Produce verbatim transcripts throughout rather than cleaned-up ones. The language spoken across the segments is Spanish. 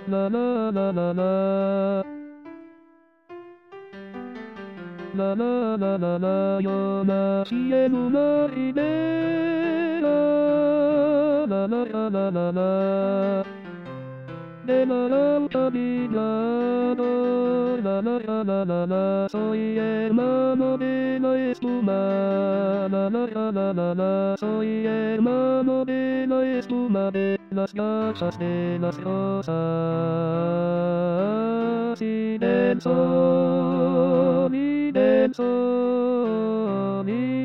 La la la la la. La la la la la, yo nací en una idea. La la la la la la. De la alta vida, la la la la la la, soy hermano de la espuma. La la la la la la, soy hermano de la espuma de las gachas de las rosas. Y del sol, y del sol, y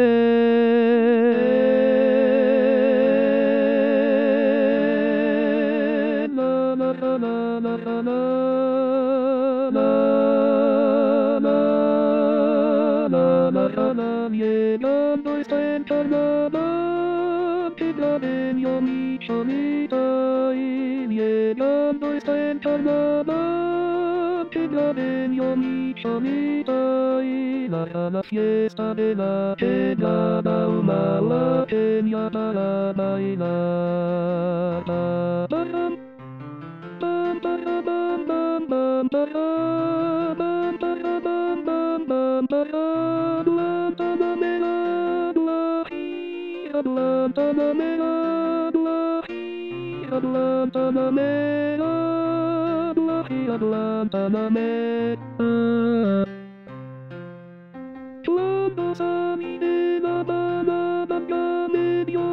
del la la la la la la la la la la la la. Llegando esta encarnación, que yo mi solita, y llegando esta encarnación, que yo mi solita, y la, la fiesta de la pegada humana tenía para bailar. Ba-ba-dum. Bum ba bum bum bum ba bum ba bum bum bum ba Atlanta na Megadlahi, Atlanta na Megadlahi, Atlanta na Megadlahi, Atlanta na Megadlahi. Cuando salí de la banana ya me dio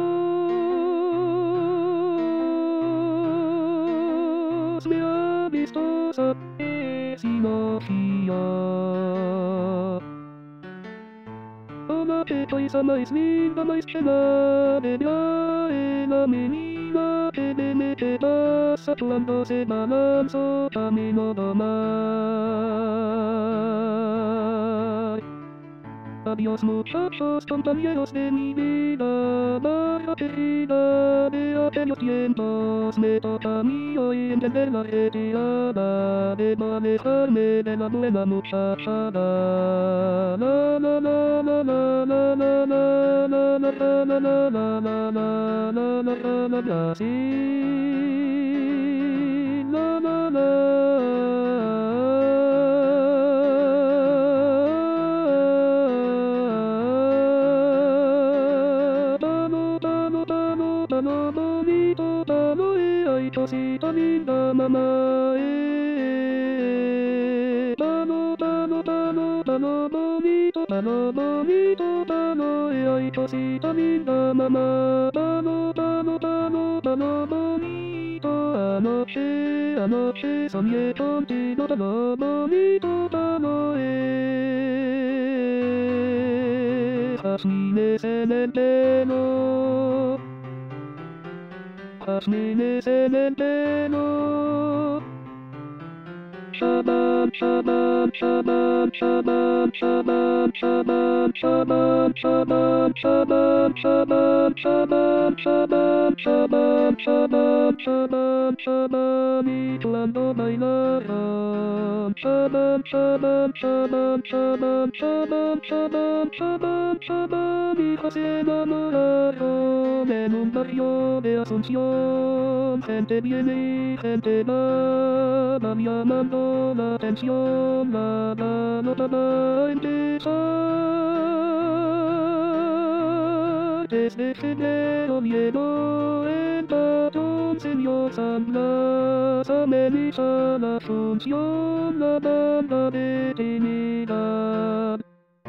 me ha visto Sinofia. Una pequeña más linda, más llena de vida, la menina que de mete pasa cuando se balanzó camino do mar. Adiós muchachos, compañeros de mi vida, vaya querida de aquellos tiempos, me toca a mí hoy entender la retirada, debo alejarme de la buena muchachada. La la la la la la la la la la la la la la la la la la la sí. La la la. Tano bonito, tano e ay cosita linda mamá eh. Tano, tano, tano, tano bonito, tano bonito, tano e ay cosita linda mamá. Tano, tano, tano, tano bonito. Anoche, anoche soñé contigo, tano bonito, tano eh. Jazmines en el pelo, jazmines en el pelo. Shabam, shabam, shabam, shabam, shabam, shabam, shabam, shabam, shabam, shabam, shabam, shabam, shabam, shabam, shabam, shabam, y cuando bailaron. Shabam, shabam, shabam, shabam, shabam, shabam, shabam, shabam, hijos se enamoraron en un barrio de Asunción. Gente viene y gente va, van llamando la atención, la, la nota va a empezar. Desde febrero llegó el patrón señor San Blas, ameniza la función, la banda de Trinidad.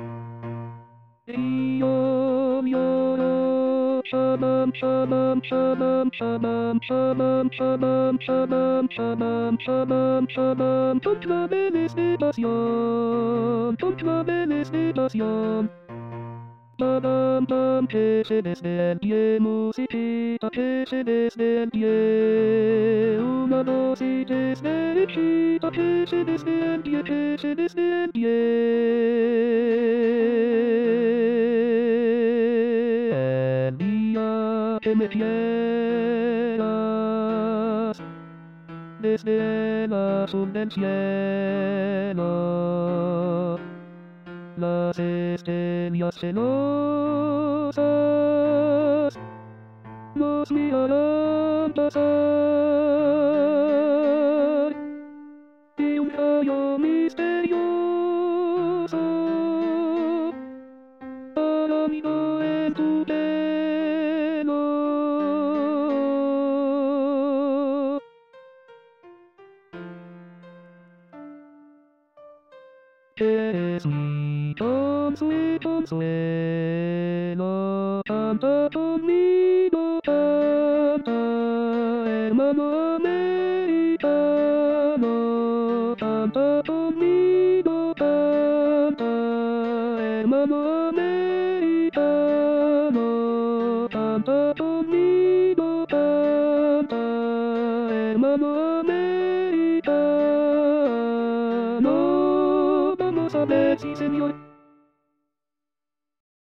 Río lloró, shabam, shabam, shabam, shabam, shabam, shabam, shabam, shabam, shabam, shabam, con claveles de pasión, con claveles de pasión. Badam, bam, que se desde el pie, musiquita que se desde el pie. Una, dos y tres derechita que se desde el pie, que se desde el pie. El día que me quieras, desde el azul del cielo, las estrellas celosas nos mirarán pasar. misterioso. Dormido en tu pelo. Eres mi consuelo, consuelo, canta conmigo, canta, hermano americano, canta conmigo, canta, hermano americano, canta conmigo, canta, hermano americano. Vamos a ver, sí señor.